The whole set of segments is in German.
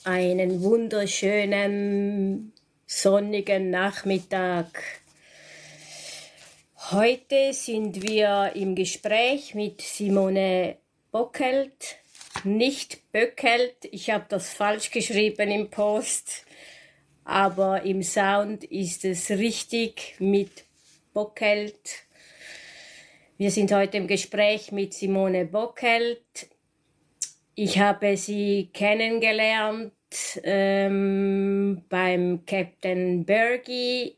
Einen wunderschönen sonnigen Nachmittag. Heute sind wir im Gespräch mit Simone Bockelt, nicht Böckelt. Ich habe das falsch geschrieben im Post, aber im Sound ist es richtig mit Bockelt. Wir sind heute im Gespräch mit Simone Bockelt. Ich habe sie kennengelernt beim Captain Bergie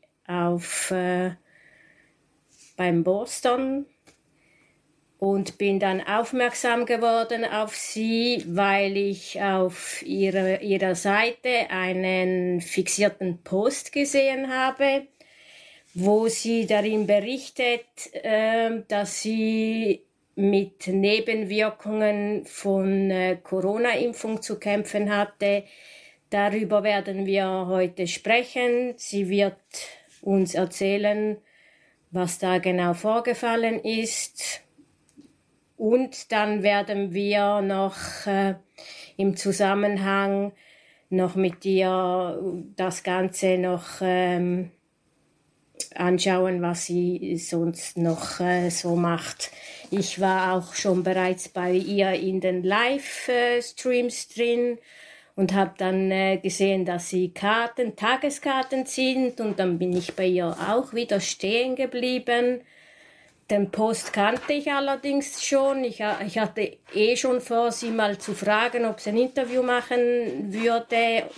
beim Boston und bin dann aufmerksam geworden auf sie, weil ich auf ihrer Seite einen fixierten Post gesehen habe, wo sie darin berichtet, dass sie mit Nebenwirkungen von Corona-Impfung zu kämpfen hatte. Darüber werden wir heute sprechen. Sie wird uns erzählen, was da genau vorgefallen ist. Und dann werden wir noch im Zusammenhang noch mit ihr das Ganze noch anschauen, was sie sonst noch so macht. Ich war auch schon bereits bei ihr in den Livestreams drin und habe dann gesehen, dass sie Tageskarten zieht, und dann bin ich bei ihr auch wieder stehen geblieben. Den Post kannte ich allerdings schon. Ich hatte schon vor, sie mal zu fragen, ob sie ein Interview machen würde.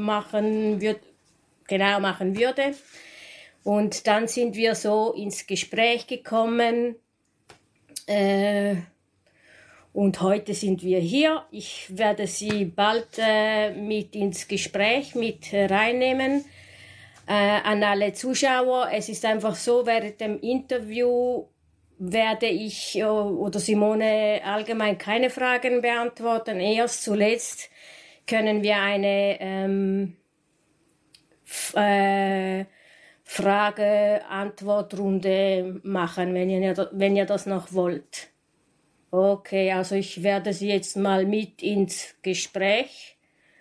Und dann sind wir so ins Gespräch gekommen. Und heute sind wir hier. Ich werde Sie bald mit ins Gespräch mit reinnehmen. An alle Zuschauer, es ist einfach so, während dem Interview werde ich oder Simone allgemein keine Fragen beantworten. Erst zuletzt können wir eine Frage-Antwort-Runde machen, wenn ihr das noch wollt. Okay, also ich werde Sie jetzt mal mit ins Gespräch.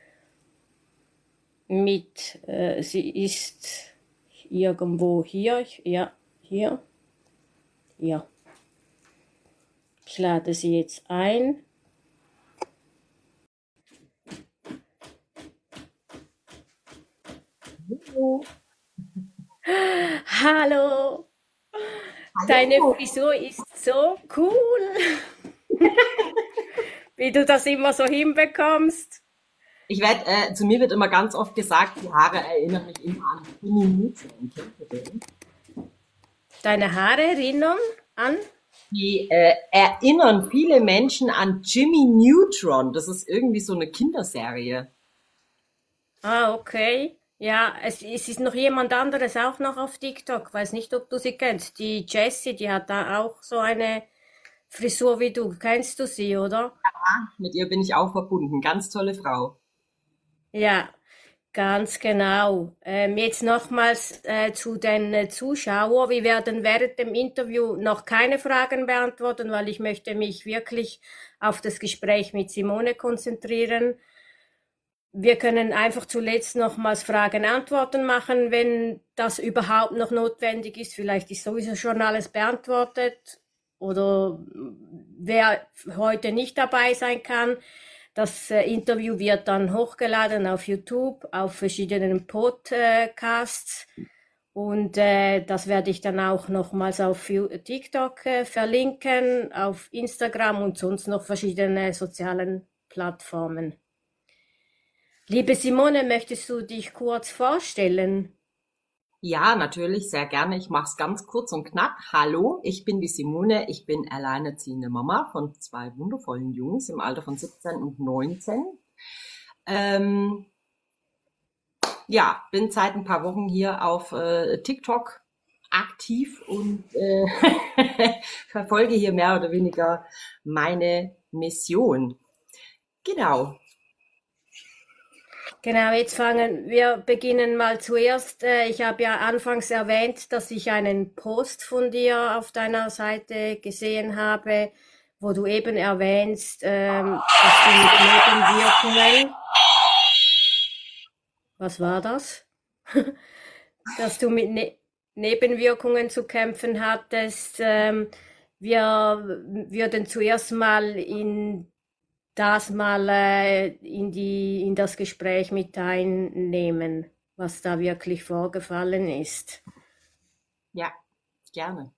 Sie ist irgendwo hier. Ja, hier. Ja. Ich lade Sie jetzt ein. Hallo. Hallo. Deine Frisur ist so cool, wie du das immer so hinbekommst. Zu mir wird immer ganz oft gesagt, die Haare erinnern mich immer an Jimmy Neutron. Kennt ihr den? Deine Haare erinnern an? Die erinnern viele Menschen an Jimmy Neutron. Das ist irgendwie so eine Kinderserie. Ah, okay. Ja, es ist noch jemand anderes auch noch auf TikTok. Weiß nicht, ob du sie kennst. Die Jessie, die hat da auch so eine Frisur wie du. Kennst du sie, oder? Mit ihr bin ich auch verbunden. Ganz tolle Frau. Ja, ganz genau. Jetzt nochmals zu den Zuschauern. Wir werden während dem Interview noch keine Fragen beantworten, weil ich möchte mich wirklich auf das Gespräch mit Simone konzentrieren. Wir können einfach zuletzt nochmals Fragen-Antworten machen, wenn das überhaupt noch notwendig ist. Vielleicht ist sowieso schon alles beantwortet. Oder wer heute nicht dabei sein kann, das Interview wird dann hochgeladen auf YouTube, auf verschiedenen Podcasts. Und das werde ich dann auch nochmals auf TikTok verlinken, auf Instagram und sonst noch verschiedene sozialen Plattformen. Liebe Simone, möchtest du dich kurz vorstellen? Ja, natürlich, sehr gerne. Ich mache es ganz kurz und knapp. Hallo, ich bin die Simone. Ich bin alleinerziehende Mama von 2 wundervollen Jungs im Alter von 17 und 19. Ja, bin seit ein paar Wochen hier auf TikTok aktiv und verfolge hier mehr oder weniger meine Mission. Genau. Genau, wir beginnen mal zuerst. Ich habe ja anfangs erwähnt, dass ich einen Post von dir auf deiner Seite gesehen habe, wo du eben erwähnst, dass du mit Nebenwirkungen Was war das? Dass du mit Nebenwirkungen zu kämpfen hattest. Wir würden zuerst mal in das Gespräch mit einnehmen, was da wirklich vorgefallen ist. Ja, gerne.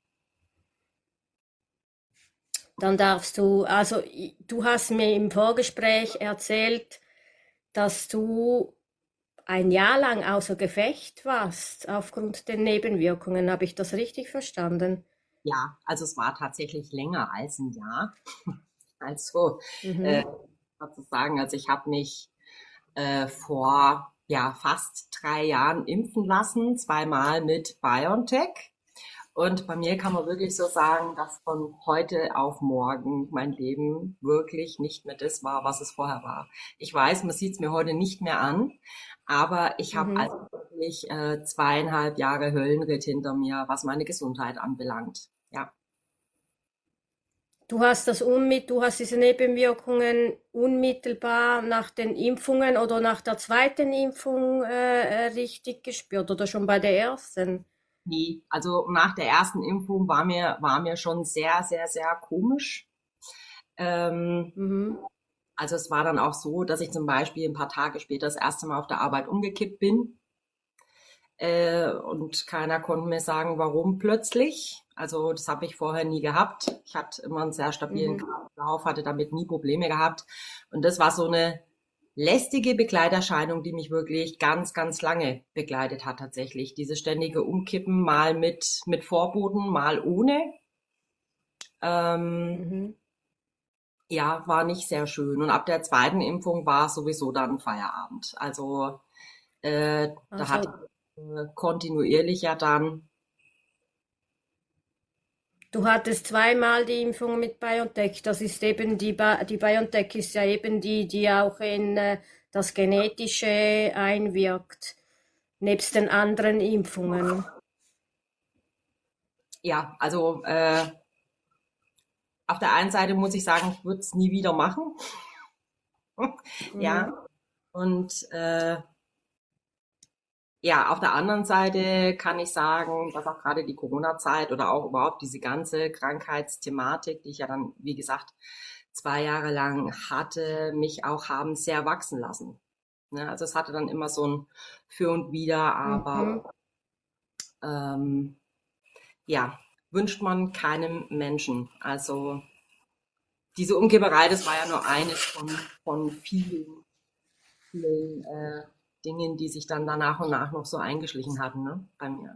Dann darfst du, also du hast mir im Vorgespräch erzählt, dass du ein Jahr lang außer Gefecht warst aufgrund der Nebenwirkungen. Habe ich das richtig verstanden? Ja, also es war tatsächlich länger als ein Jahr. Also äh, Mhm. sozusagen, also ich habe mich vor ja fast 3 Jahren impfen lassen, zweimal mit BioNTech. Und bei mir kann man wirklich so sagen, dass von heute auf morgen mein Leben wirklich nicht mehr das war, was es vorher war. Ich weiß, man sieht es mir heute nicht mehr an, aber ich habe Mhm. also wirklich 2,5 Jahre Höllenritt hinter mir, was meine Gesundheit anbelangt. Ja. Du hast diese Nebenwirkungen unmittelbar nach den Impfungen oder nach der zweiten Impfung richtig gespürt oder schon bei der ersten? Nee, also nach der ersten Impfung war mir schon sehr, sehr, sehr komisch. Ähm, Mhm. also es war dann auch so, dass ich zum Beispiel ein paar Tage später das erste Mal auf der Arbeit umgekippt bin. Und keiner konnte mir sagen, warum plötzlich. Also das habe ich vorher nie gehabt. Ich hatte immer einen sehr stabilen Mhm. Kreislauf, hatte damit nie Probleme gehabt. Und das war so eine lästige Begleiterscheinung, die mich wirklich ganz, ganz lange begleitet hat tatsächlich. Dieses ständige Umkippen, mal mit Vorboten, mal ohne. Ähm, Mhm. ja, war nicht sehr schön. Und ab der zweiten Impfung war sowieso dann Feierabend. Also da hatte Also ich kontinuierlich ja dann. du hattest zweimal die Impfung mit BioNTech. Das ist eben die BioNTech ist ja eben die auch in das Genetische einwirkt, nebst den anderen Impfungen. Ja, also auf der einen Seite muss ich sagen, ich würde es nie wieder machen. Mhm. Ja, und ja, auf der anderen Seite kann ich sagen, dass auch gerade die Corona-Zeit oder auch überhaupt diese ganze Krankheitsthematik, die ich ja dann, wie gesagt, 2 Jahre lang hatte, mich auch haben sehr wachsen lassen. Ne? Also es hatte dann immer so ein Für und Wider, Mhm. aber ähm, ja, wünscht man keinem Menschen. Also diese Umgeberei, das war ja nur eines von vielen, vielen Dingen, die sich dann da nach und nach noch so eingeschlichen hatten, ne, bei mir.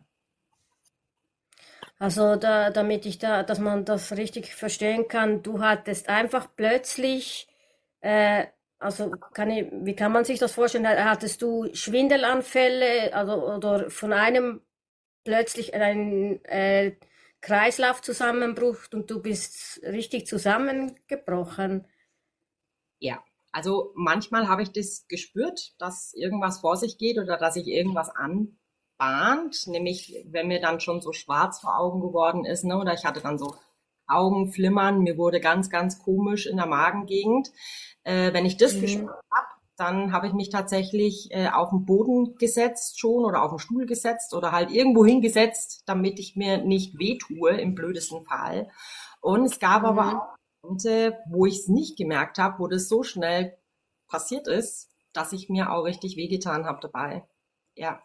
Also dass man das richtig verstehen kann, du hattest einfach plötzlich, äh, wie kann man sich das vorstellen? Hattest du Schwindelanfälle, also oder von einem plötzlich ein Kreislaufzusammenbruch und du bist richtig zusammengebrochen? Ja, also manchmal habe ich das gespürt, dass irgendwas vor sich geht oder dass sich irgendwas anbahnt, nämlich wenn mir dann schon so schwarz vor Augen geworden ist, ne, oder ich hatte dann so Augenflimmern, mir wurde ganz, ganz komisch in der Magengegend. Wenn ich das Mhm. gespürt habe, dann habe ich mich tatsächlich auf den Boden gesetzt schon oder auf den Stuhl gesetzt oder halt irgendwo hingesetzt, damit ich mir nicht wehtue im blödesten Fall. Und es gab aber Mhm. auch Momente, wo ich es nicht gemerkt habe, wo das so schnell passiert ist, dass ich mir auch richtig wehgetan habe dabei. Ja.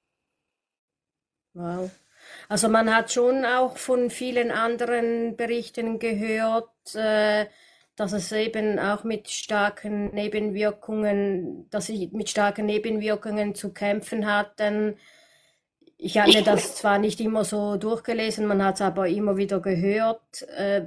Wow. Also man hat schon auch von vielen anderen Berichten gehört, dass es eben auch mit starken Nebenwirkungen, dass sie mit starken Nebenwirkungen zu kämpfen hatten. Ich habe mir das zwar nicht immer so durchgelesen, man hat es aber immer wieder gehört.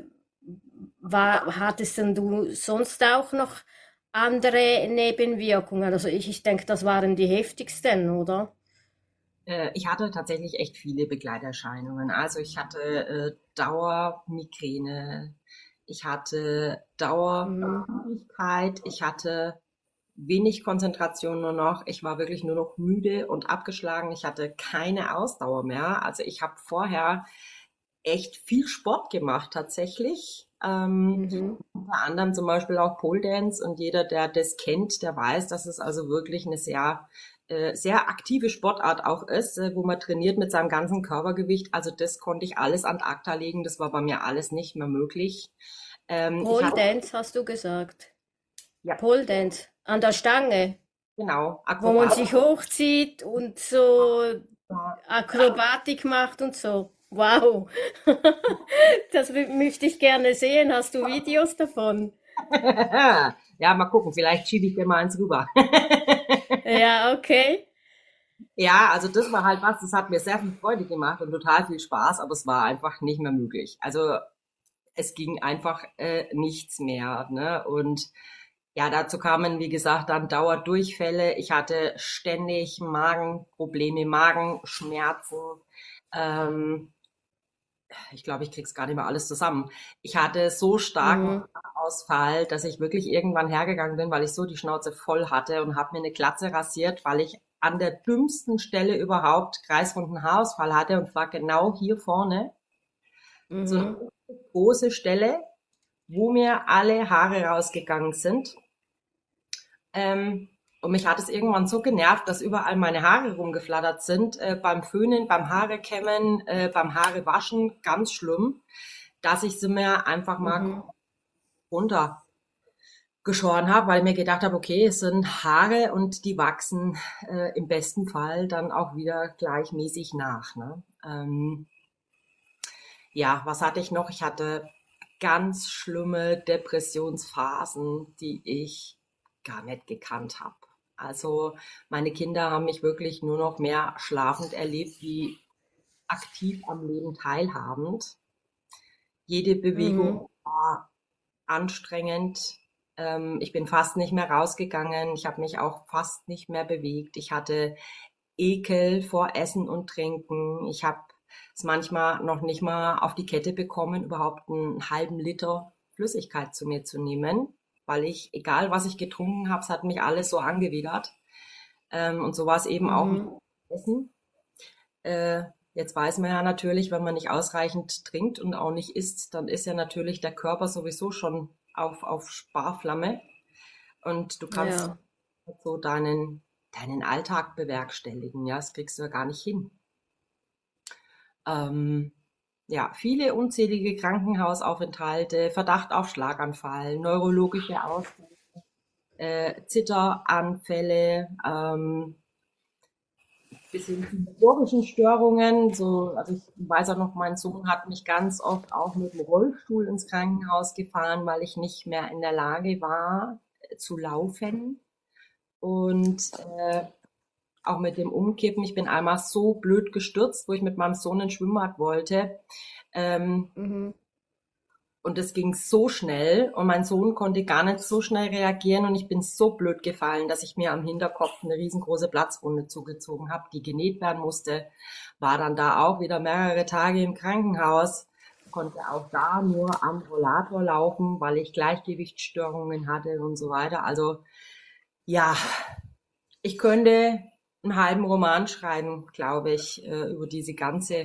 Hattest denn du sonst auch noch andere Nebenwirkungen? Also ich denke, das waren die heftigsten, oder? Ich hatte tatsächlich echt viele Begleiterscheinungen. Also ich hatte Dauermigräne, ich hatte Mhm. Dauermüdigkeit, ich hatte wenig Konzentration nur noch. Ich war wirklich nur noch müde und abgeschlagen. Ich hatte keine Ausdauer mehr. Also ich habe vorher echt viel Sport gemacht tatsächlich. Mhm. Unter anderem zum Beispiel auch Pole Dance und jeder, der das kennt, der weiß, dass es also wirklich eine sehr sehr aktive Sportart auch ist, wo man trainiert mit seinem ganzen Körpergewicht. Also das konnte ich alles ad acta legen. Das war bei mir alles nicht mehr möglich. Ich Pole hatte, Dance hast du gesagt. ja, Pole Dance an der Stange, genau, wo man Akrobatik. sich hochzieht und so Akrobatik macht und so. Wow, das möchte ich gerne sehen. Hast du Videos davon? Ja, mal gucken, vielleicht schiebe ich dir mal eins rüber. Ja, okay. Ja, also das war halt was, das hat mir sehr viel Freude gemacht und total viel Spaß, aber es war einfach nicht mehr möglich. Also es ging einfach nichts mehr. Ne? Und ja, dazu kamen, wie gesagt, dann Dauerdurchfälle. Ich hatte ständig Magenprobleme, Magenschmerzen. Ähm, Ich glaube, ich krieg's gar nicht mehr alles zusammen. Ich hatte so starken Mhm. Ausfall, dass ich wirklich irgendwann hergegangen bin, weil ich so die Schnauze voll hatte und habe mir eine Glatze rasiert, weil ich an der dümmsten Stelle überhaupt kreisrunden Haarausfall hatte und zwar genau hier vorne, so eine Mhm. große Stelle, wo mir alle Haare rausgegangen sind. Ähm, und mich hat es irgendwann so genervt, dass überall meine Haare rumgeflattert sind, beim Föhnen, beim Haarekämmen, beim Haarewaschen, ganz schlimm, dass ich sie mir einfach mal Mhm. runtergeschoren habe, weil ich mir gedacht habe, okay, es sind Haare und die wachsen im besten Fall dann auch wieder gleichmäßig nach. Ne? Ja, was hatte ich noch? Ich hatte ganz schlimme Depressionsphasen, die ich gar nicht gekannt habe. Also meine Kinder haben mich wirklich nur noch mehr schlafend erlebt, wie aktiv am Leben teilhabend. Jede Mhm. Bewegung war anstrengend. Ich bin fast nicht mehr rausgegangen. Ich habe mich auch fast nicht mehr bewegt. Ich hatte Ekel vor Essen und Trinken. Ich habe es manchmal noch nicht mal auf die Kette bekommen, überhaupt einen halben Liter Flüssigkeit zu mir zu nehmen, weil ich, egal was ich getrunken habe, es hat mich alles so angewidert. Und so war es eben auch mit Mhm. Essen. Äh, Jetzt weiß man ja natürlich, wenn man nicht ausreichend trinkt und auch nicht isst, dann ist ja natürlich der Körper sowieso schon auf Sparflamme und du kannst Ja. so deinen Alltag bewerkstelligen. Ja, das kriegst du ja gar nicht hin. Ähm, ja, viele unzählige Krankenhausaufenthalte, Verdacht auf Schlaganfall, neurologische Ausfälle, Zitteranfälle, bis hin zu motorischen Störungen. So, also ich weiß auch noch, mein Sohn hat mich ganz oft auch mit dem Rollstuhl ins Krankenhaus gefahren, weil ich nicht mehr in der Lage war zu laufen. Und auch mit dem Umkippen. Ich bin einmal so blöd gestürzt, wo ich mit meinem Sohn ins Schwimmbad wollte. Ähm, Mhm. und es ging so schnell und mein Sohn konnte gar nicht so schnell reagieren und ich bin so blöd gefallen, dass ich mir am Hinterkopf eine riesengroße Platzwunde zugezogen habe, die genäht werden musste. War dann da auch wieder mehrere Tage im Krankenhaus, konnte auch da nur am Rollator laufen, weil ich Gleichgewichtsstörungen hatte und so weiter. Also ja, ich könnte einen halben Roman schreiben, glaube ich, über diese ganze.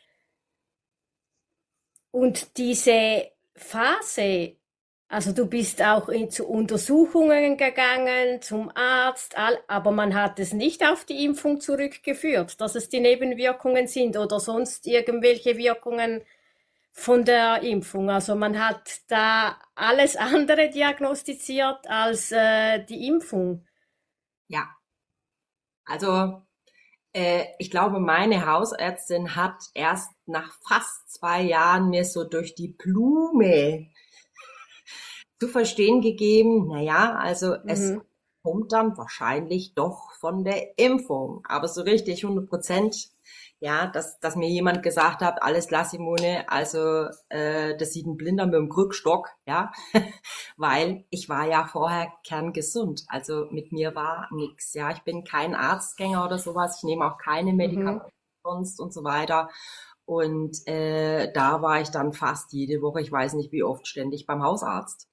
Und diese Phase, also du bist auch zu Untersuchungen gegangen, zum Arzt, aber man hat es nicht auf die Impfung zurückgeführt, dass es die Nebenwirkungen sind oder sonst irgendwelche Wirkungen von der Impfung. Also man hat da alles andere diagnostiziert als die Impfung. Ja, also ich glaube, meine Hausärztin hat erst nach fast 2 Jahren mir so durch die Blume zu verstehen gegeben, naja, also es Mhm. kommt dann wahrscheinlich doch von der Impfung. Aber so richtig 100%, ja, dass mir jemand gesagt hat, alles Glassimune, also das sieht ein Blinder mit dem Krückstock, ja, weil ich war ja vorher kerngesund. Also mit mir war nix, ja. Ich bin kein Arztgänger oder sowas. Ich nehme auch keine Mhm. Medikamente sonst und so weiter. Und da war ich dann fast jede Woche, ich weiß nicht wie oft, ständig beim Hausarzt.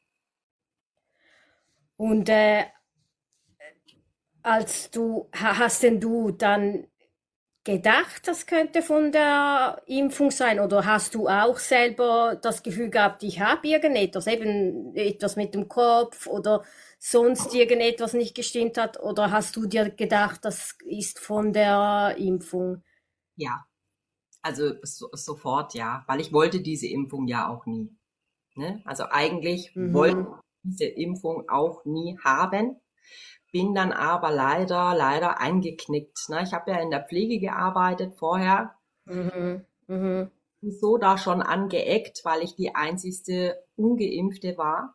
Und als du, hast denn du dann gedacht, das könnte von der Impfung sein? Oder hast du auch selber das Gefühl gehabt, ich habe irgendetwas, eben etwas mit dem Kopf oder sonst irgendetwas nicht gestimmt hat? Oder hast du dir gedacht, das ist von der Impfung? Ja, also sofort ja, weil ich wollte diese Impfung ja auch nie. Ne? Also eigentlich wollte Mhm, ich diese Impfung auch nie haben, bin dann aber leider eingeknickt. Ne? Ich habe ja in der Pflege gearbeitet vorher, mhm, mhm. so da schon angeeckt, weil ich die einzigste Ungeimpfte war.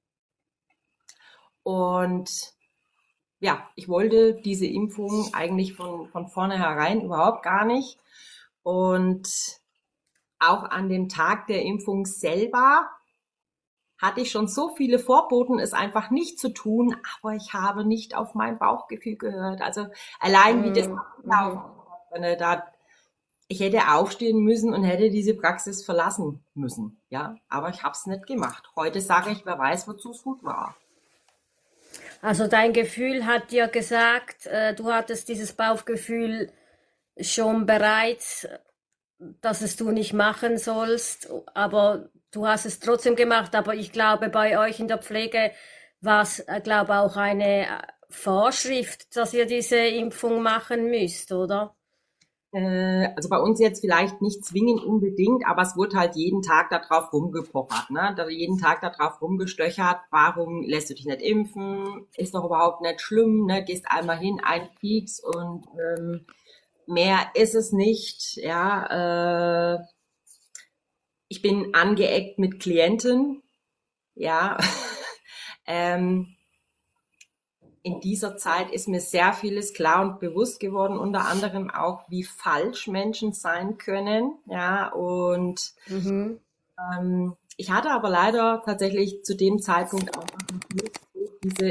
Und ja, ich wollte diese Impfung eigentlich von vornherein überhaupt gar nicht. Und auch an dem Tag der Impfung selber hatte ich schon so viele Vorboten, es einfach nicht zu tun, aber ich habe nicht auf mein Bauchgefühl gehört. Also allein wie das Mhm, ablaufen mhm. konnte, da ich hätte aufstehen müssen und hätte diese Praxis verlassen müssen, ja, aber ich habe es nicht gemacht. Heute sage ich, wer weiß, wozu es gut war. Also dein Gefühl hat dir gesagt, du hattest dieses Bauchgefühl schon bereits, dass es du nicht machen sollst, aber du hast es trotzdem gemacht. Aber ich glaube, bei euch in der Pflege war es, glaube auch eine Vorschrift, dass ihr diese Impfung machen müsst, oder? Also bei uns jetzt vielleicht nicht zwingend unbedingt, aber es wurde halt jeden Tag darauf rumgepochert, ne? Da jeden Tag darauf rumgestöchert, warum lässt du dich nicht impfen? Ist doch überhaupt nicht schlimm, ne? Gehst einmal hin, ein Pieks und mehr ist es nicht, ja. Ich bin angeeckt mit Klienten, ja. ähm, in dieser Zeit ist mir sehr vieles klar und bewusst geworden, unter anderem auch, wie falsch Menschen sein können. Ja, und Mhm. ich hatte aber leider tatsächlich zu dem Zeitpunkt auch nicht diese,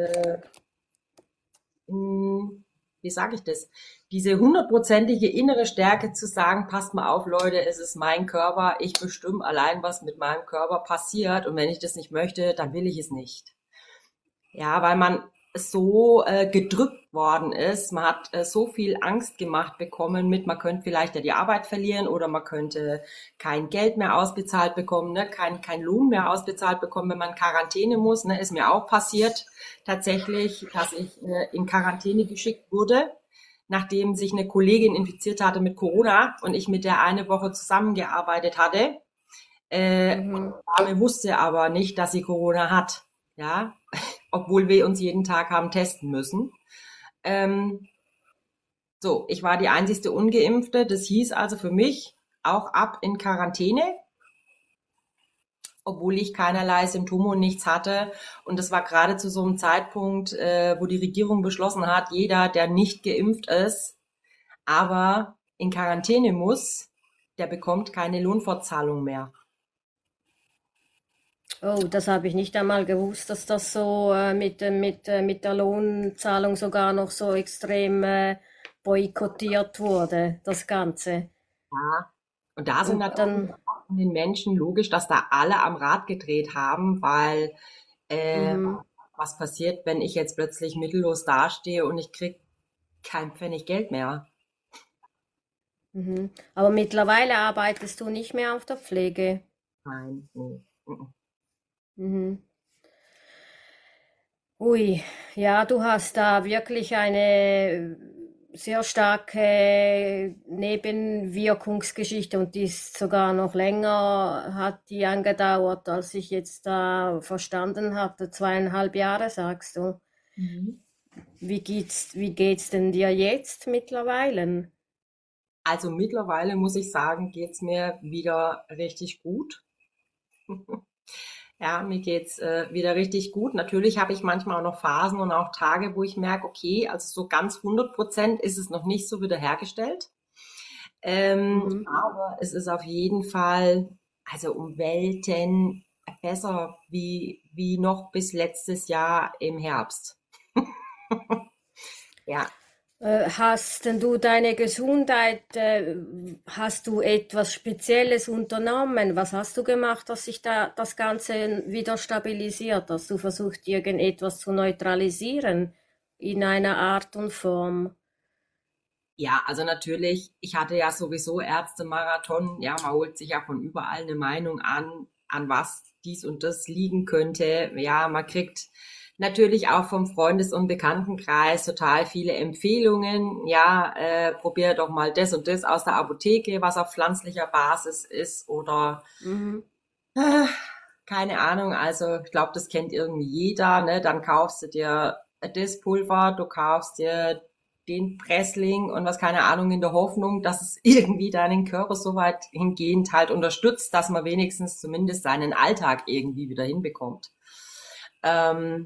mh, wie sage ich das, diese hundertprozentige innere Stärke zu sagen, passt mal auf, Leute, es ist mein Körper, ich bestimme allein, was mit meinem Körper passiert und wenn ich das nicht möchte, dann will ich es nicht. Ja, weil man so gedrückt worden ist. Man hat so viel Angst gemacht bekommen mit, man könnte vielleicht ja die Arbeit verlieren oder man könnte kein Geld mehr ausbezahlt bekommen, ne? Kein Lohn mehr ausbezahlt bekommen, wenn man in Quarantäne muss. Ne? Ist mir auch passiert tatsächlich, dass ich in Quarantäne geschickt wurde, nachdem sich eine Kollegin infiziert hatte mit Corona und ich mit der eine Woche zusammengearbeitet hatte. Mhm. Die Dame wusste aber nicht, dass sie Corona hat. Ja, obwohl wir uns jeden Tag haben testen müssen. Ähm, so, ich war die einzigste Ungeimpfte. Das hieß also für mich auch ab in Quarantäne, obwohl ich keinerlei Symptome und nichts hatte. Und das war gerade zu so einem Zeitpunkt, wo die Regierung beschlossen hat, jeder, der nicht geimpft ist, aber in Quarantäne muss, der bekommt keine Lohnfortzahlung mehr. Oh, das habe ich nicht einmal gewusst, dass das so mit der Lohnzahlung sogar noch so extrem boykottiert wurde, das Ganze. Ja. Und da sind Und natürlich dann, auch von den Menschen logisch, dass da alle am Rad gedreht haben, weil äh, mhm, was passiert, wenn ich jetzt plötzlich mittellos dastehe und ich krieg kein Pfennig Geld mehr? mhm. Aber mittlerweile arbeitest du nicht mehr auf der Pflege. Nein, nee. Mhm. Mhm. Ui, ja, du hast da wirklich eine sehr starke Nebenwirkungsgeschichte und die ist sogar noch länger, hat die angedauert, als ich jetzt da verstanden hatte. 2,5 Jahre, sagst du. Mhm. Wie geht's denn dir jetzt mittlerweile? Also mittlerweile muss ich sagen, geht's mir wieder richtig gut. Ja, mir geht's wieder richtig gut. Natürlich habe ich manchmal auch noch Phasen und auch Tage, wo ich merke, okay, also so ganz 100% ist es noch nicht so wiederhergestellt. Mhm. Aber es ist auf jeden Fall, also um Welten besser wie noch bis letztes Jahr im Herbst. Ja, Hast denn du deine Gesundheit, hast du etwas Spezielles unternommen? Was hast du gemacht, dass sich da das Ganze wieder stabilisiert? Hast du versucht, irgendetwas zu neutralisieren in einer Art und Form? Ja, also natürlich, ich hatte ja sowieso Ärztemarathon. Ja, man holt sich ja von überall eine Meinung an was dies und das liegen könnte. Ja, man kriegt natürlich auch vom Freundes- und Bekanntenkreis total viele Empfehlungen. Ja, probier doch mal das und das aus der Apotheke, was auf pflanzlicher Basis ist oder Mhm. äh, keine Ahnung. Also ich glaube, das kennt irgendwie jeder. Ne? Dann kaufst du dir das Pulver, du kaufst dir den Pressling und was keine Ahnung in der Hoffnung, dass es irgendwie deinen Körper so weit hingehend halt unterstützt, dass man wenigstens zumindest seinen Alltag irgendwie wieder hinbekommt. Ähm,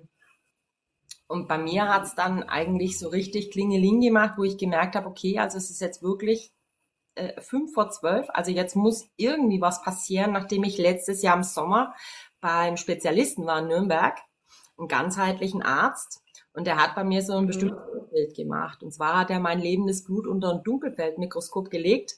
und bei mir hat's dann eigentlich so richtig Klingeling gemacht, wo ich gemerkt habe, okay, also es ist jetzt wirklich 5 vor 12. Also jetzt muss irgendwie was passieren, nachdem ich letztes Jahr im Sommer beim Spezialisten war in Nürnberg, einen ganzheitlichen Arzt. Und der hat bei mir so ein Mhm. bestimmtes Bild gemacht. Und zwar hat er mein lebendes Blut unter ein Dunkelfeldmikroskop gelegt.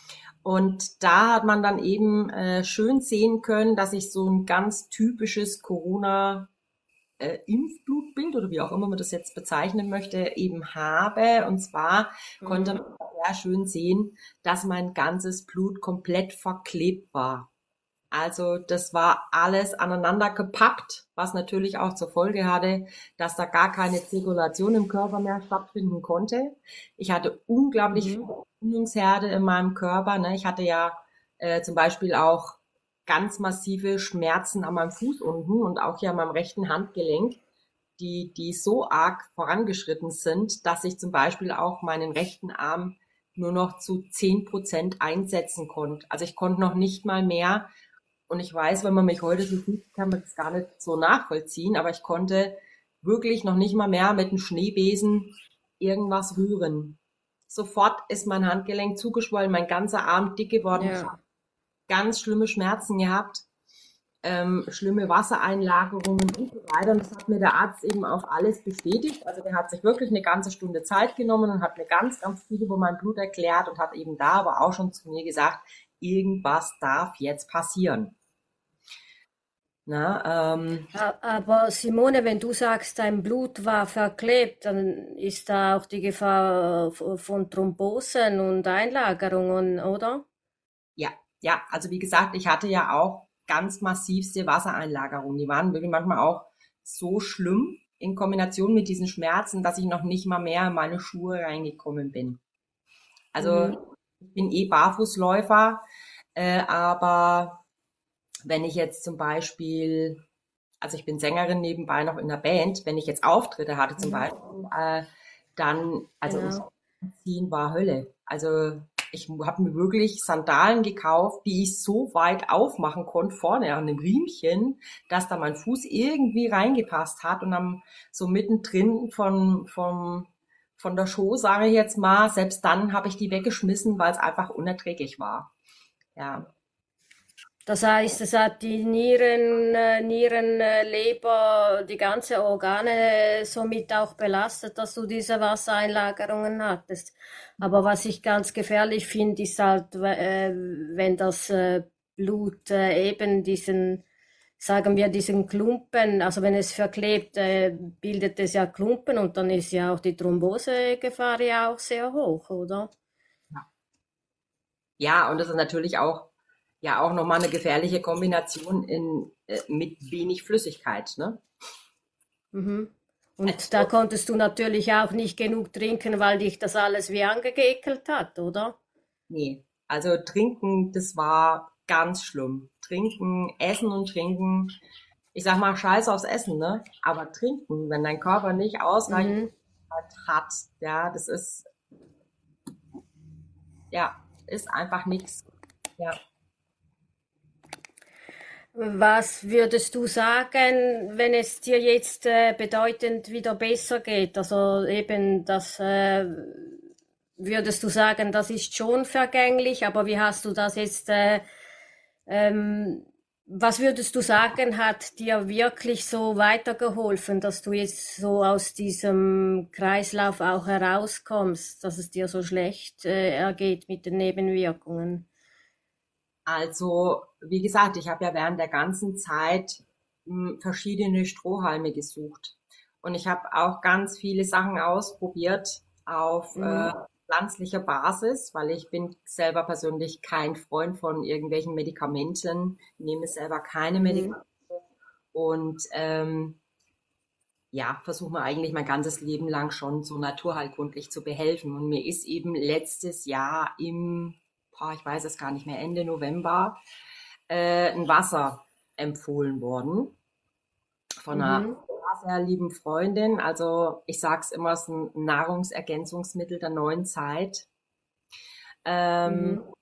Und da hat man dann eben schön sehen können, dass ich so ein ganz typisches Corona Impfblutbild oder wie auch immer man das jetzt bezeichnen möchte, eben habe. Und zwar konnte Mhm. man sehr schön sehen, dass mein ganzes Blut komplett verklebt war. Also das war alles aneinander gepappt, was natürlich auch zur Folge hatte, dass da gar keine Zirkulation im Körper mehr stattfinden konnte. Ich hatte unglaublich Mhm. viele Entzündungsherde in meinem Körper. Ne? Ich hatte ja zum Beispiel auch ganz massive Schmerzen an meinem Fuß unten und auch hier an meinem rechten Handgelenk, die so arg vorangeschritten sind, dass ich zum Beispiel auch meinen rechten Arm nur noch zu 10% einsetzen konnte. Also ich konnte noch nicht mal mehr, und ich weiß, wenn man mich heute so sieht, kann man das gar nicht so nachvollziehen, aber ich konnte wirklich noch nicht mal mehr mit einem Schneebesen irgendwas rühren. Sofort ist mein Handgelenk zugeschwollen, mein ganzer Arm dick geworden. Ich Ja. habe ganz schlimme Schmerzen gehabt, schlimme Wassereinlagerungen und so weiter. Und das hat mir der Arzt eben auch alles bestätigt. Also der hat sich wirklich eine ganze Stunde Zeit genommen und hat mir ganz, ganz viel über mein Blut erklärt und hat eben da aber auch schon zu mir gesagt, irgendwas darf jetzt passieren. Na, Aber Simone, wenn du sagst, dein Blut war verklebt, dann ist da auch die Gefahr von Thrombosen und Einlagerungen, oder? ja, ja, also wie gesagt, ich hatte ja auch ganz massivste Wassereinlagerungen. Die waren wirklich manchmal auch so schlimm in Kombination mit diesen Schmerzen, dass ich noch nicht mal mehr in meine Schuhe reingekommen bin. Also Mhm. ich bin eh Barfußläufer, aber wenn ich jetzt zum Beispiel, also ich bin Sängerin nebenbei noch in der Band, wenn ich jetzt Auftritte hatte zum Mhm. Beispiel, dann, also ums Genau. Ziehen war Hölle. Also ich habe mir wirklich Sandalen gekauft, die ich so weit aufmachen konnte, vorne an dem Riemchen, dass da mein Fuß irgendwie reingepasst hat und dann so mittendrin von der Show, sage ich jetzt mal, selbst dann habe ich die weggeschmissen, weil es einfach unerträglich war. Ja. Das heißt, es hat die Nieren, Leber, die ganze Organe somit auch belastet, dass du diese Wassereinlagerungen hattest. Aber was ich ganz gefährlich finde, ist halt, wenn das Blut eben diesen, sagen wir, diesen Klumpen, also wenn es verklebt, bildet es ja Klumpen und dann ist ja auch die Thrombosegefahr ja auch sehr hoch, oder? Ja, und das ist natürlich auch, ja, auch nochmal eine gefährliche Kombination mit wenig Flüssigkeit, ne? Mhm. Und da Also, konntest du natürlich auch nicht genug trinken, weil dich das alles wie angeekelt hat, oder? nee. Also trinken, das war ganz schlimm. Trinken, essen und trinken. Ich sag mal, scheiß aufs Essen, ne? Aber trinken, wenn dein Körper nicht ausreichend Mhm. hat, ja, das ist, ja, ist einfach nichts. Ja. Was würdest du sagen, wenn es dir jetzt bedeutend wieder besser geht? Also eben, das würdest du sagen, das ist schon vergänglich, aber wie hast du das jetzt ähm, was würdest du sagen, hat dir wirklich so weitergeholfen, dass du jetzt so aus diesem Kreislauf auch herauskommst, dass es dir so schlecht ergeht mit den Nebenwirkungen? Also, wie gesagt, ich habe ja während der ganzen Zeit verschiedene Strohhalme gesucht. Und ich habe auch ganz viele Sachen ausprobiert auf Mhm. pflanzlicher Basis, weil ich bin selber persönlich kein Freund von irgendwelchen Medikamenten, nehme selber keine Mhm. Medikamente und ja, versuche mir eigentlich mein ganzes Leben lang schon so naturheilkundlich zu behelfen. Und mir ist eben letztes Jahr ich weiß es gar nicht mehr, Ende November, ein Wasser empfohlen worden von einer Mhm. sehr lieben Freundin. Also ich sage es immer, es ist ein Nahrungsergänzungsmittel der neuen Zeit. Ähm, Mhm.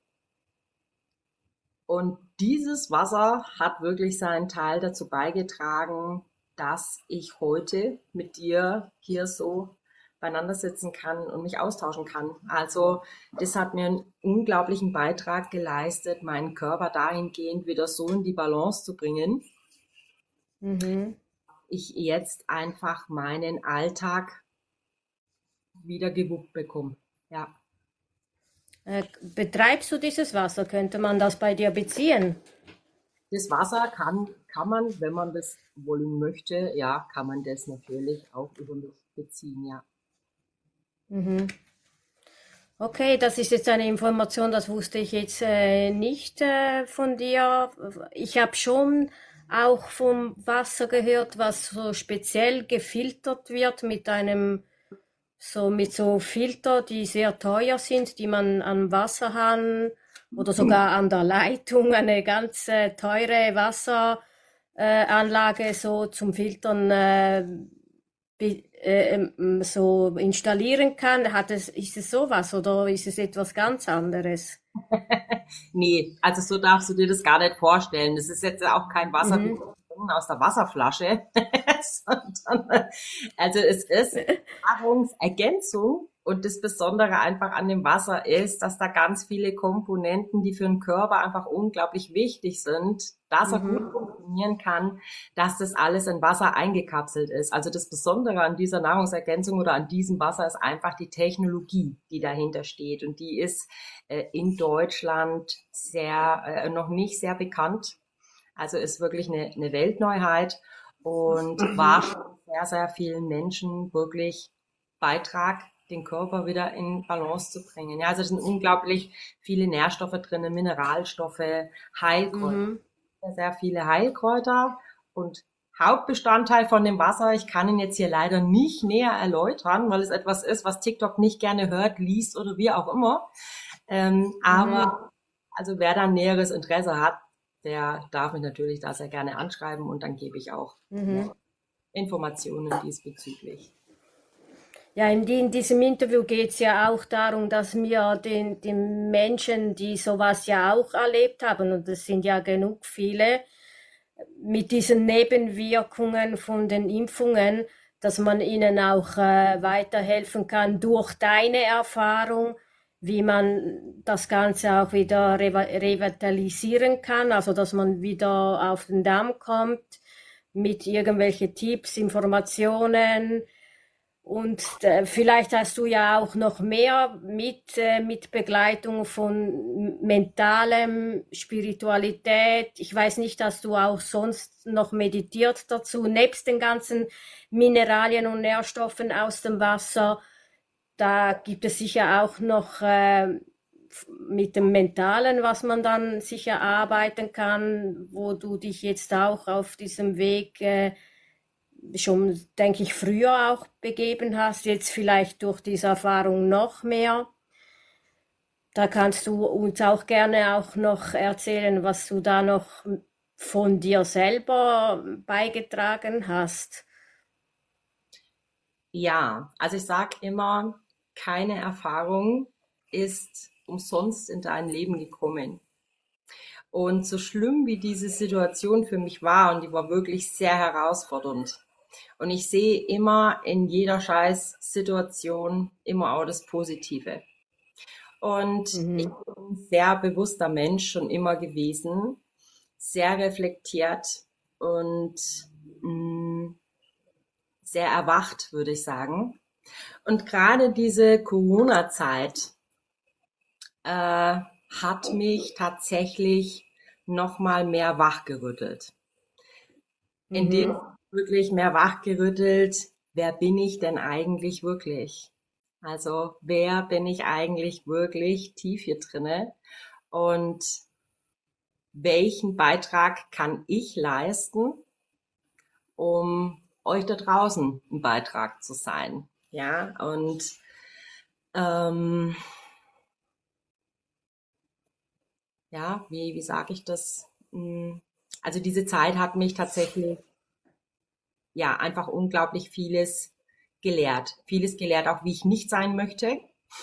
und dieses Wasser hat wirklich seinen Teil dazu beigetragen, dass ich heute mit dir hier so beieinander sitzen kann und mich austauschen kann. Also das hat mir einen unglaublichen Beitrag geleistet, meinen Körper dahingehend wieder so in die Balance zu bringen, Mhm. ich jetzt einfach meinen Alltag wieder gewuppt bekomme. Ja, Betreibst du dieses Wasser? Könnte man das bei dir beziehen? das Wasser kann man, wenn man das wollen möchte, ja, kann man das natürlich auch über mich beziehen, ja. Mhm. Okay, das ist jetzt eine Information, das wusste ich jetzt nicht von dir. Ich habe schon auch vom Wasser gehört, was so speziell gefiltert wird mit so Filter, die sehr teuer sind, die man am Wasserhahn oder sogar an der Leitung eine ganz teure Wasseranlage so zum Filtern so installieren kann. Ist es sowas oder ist es etwas ganz anderes? Nee, also so darfst du dir das gar nicht vorstellen. Das ist jetzt auch kein Wasser wie Mhm. aus der Wasserflasche, sondern also es ist Nahrungsergänzung und das Besondere einfach an dem Wasser ist, dass da ganz viele Komponenten, die für den Körper einfach unglaublich wichtig sind, dass er gut Mhm. funktionieren kann, dass das alles in Wasser eingekapselt ist. Also das Besondere an dieser Nahrungsergänzung oder an diesem Wasser ist einfach die Technologie, die dahinter steht und die ist in Deutschland noch nicht sehr bekannt. Also ist wirklich eine Weltneuheit und war schon sehr, sehr vielen Menschen wirklich Beitrag, den Körper wieder in Balance zu bringen. Ja, also es sind unglaublich viele Nährstoffe drin, Mineralstoffe, Heilkräuter, Mhm. sehr, sehr viele Heilkräuter und Hauptbestandteil von dem Wasser, ich kann ihn jetzt hier leider nicht näher erläutern, weil es etwas ist, was TikTok nicht gerne hört, liest oder wie auch immer. Mhm. Aber also wer da näheres Interesse hat, der darf mich natürlich da sehr gerne anschreiben und dann gebe ich auch Mhm. noch Informationen diesbezüglich. Ja, in diesem Interview geht es ja auch darum, dass wir den Menschen, die sowas ja auch erlebt haben, und das sind ja genug viele, mit diesen Nebenwirkungen von den Impfungen, dass man ihnen auch weiterhelfen kann durch deine Erfahrung, wie man das Ganze auch wieder revitalisieren kann, also dass man wieder auf den Damm kommt mit irgendwelchen Tipps, Informationen, und vielleicht hast du ja auch noch mehr mit Begleitung von mentalem, Spiritualität. Ich weiß nicht, dass du auch sonst noch meditiert dazu, nebst den ganzen Mineralien und Nährstoffen aus dem Wasser. Da gibt es sicher auch noch mit dem Mentalen, was man dann sicher arbeiten kann, wo du dich jetzt auch auf diesem Weg schon, denke ich, früher auch begeben hast, jetzt vielleicht durch diese Erfahrung noch mehr. Da kannst du uns auch gerne auch noch erzählen, was du da noch von dir selber beigetragen hast. Ja, also ich sage immer, keine Erfahrung ist umsonst in dein Leben gekommen. Und so schlimm wie diese Situation für mich war, und die war wirklich sehr herausfordernd. Und ich sehe immer in jeder Scheiß-Situation immer auch das Positive. Und ich Mhm. bin ein sehr bewusster Mensch schon immer gewesen, sehr reflektiert und mh, sehr erwacht, würde ich sagen. Und gerade diese Corona-Zeit hat mich tatsächlich noch mal mehr wachgerüttelt. In dem Mhm. wirklich mehr wachgerüttelt, wer bin ich denn eigentlich wirklich? Also wer bin ich eigentlich wirklich tief hier drinne und welchen Beitrag kann ich leisten, um euch da draußen ein Beitrag zu sein? Ja, und ähm, ja, wie sage ich das? Also diese Zeit hat mich tatsächlich ja einfach unglaublich vieles gelehrt, auch wie ich nicht sein möchte.